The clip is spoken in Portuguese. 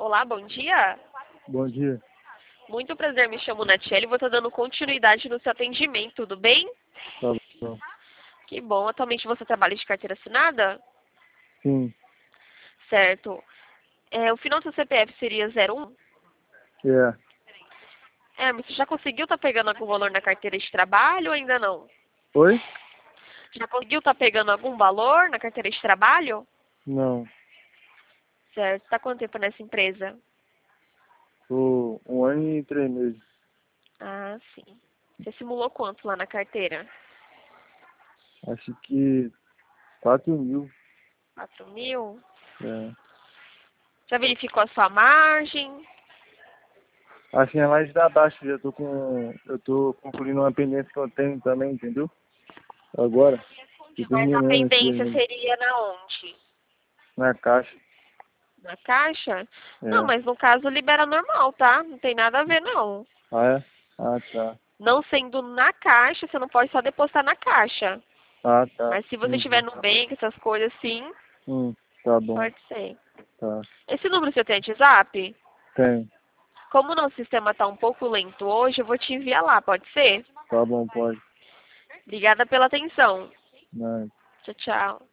Olá, bom dia. Bom dia. Muito prazer, me chamo Natiele e vou estar dando continuidade no seu atendimento, tudo bem? Tá bom. Que bom. Atualmente você trabalha de carteira assinada? Sim. Certo. O final do seu CPF seria 01? É. Mas você já conseguiu estar pegando algum valor na carteira de trabalho ou ainda não? Oi? Já conseguiu estar pegando algum valor na carteira de trabalho? Não. Certo. Está quanto tempo nessa empresa? Tô 1 ano e 3 meses. Ah, sim. Você simulou quanto lá na carteira? Acho que 4.000. 4.000? É. Já verificou a sua margem? Assim, é mais da baixa. Eu tô concluindo uma pendência que eu tenho também, entendeu? Agora. Tô Mas a terminando aqui pendência ainda. seria na onde? Na caixa. Na caixa? Não, É. mas no caso libera normal, tá? Não tem nada a ver, não. Ah, é? Ah, tá. Não sendo na caixa, você não pode só depositar na caixa. Ah, tá. Mas se você tiver Entendi. no banco, essas coisas assim, Tá bom. pode ser. Tá. Esse número você tem WhatsApp? Tem. Como o nosso sistema tá um pouco lento hoje, eu vou te enviar lá, pode ser? Tá bom, pode. Obrigada pela atenção. Não. Tchau, tchau.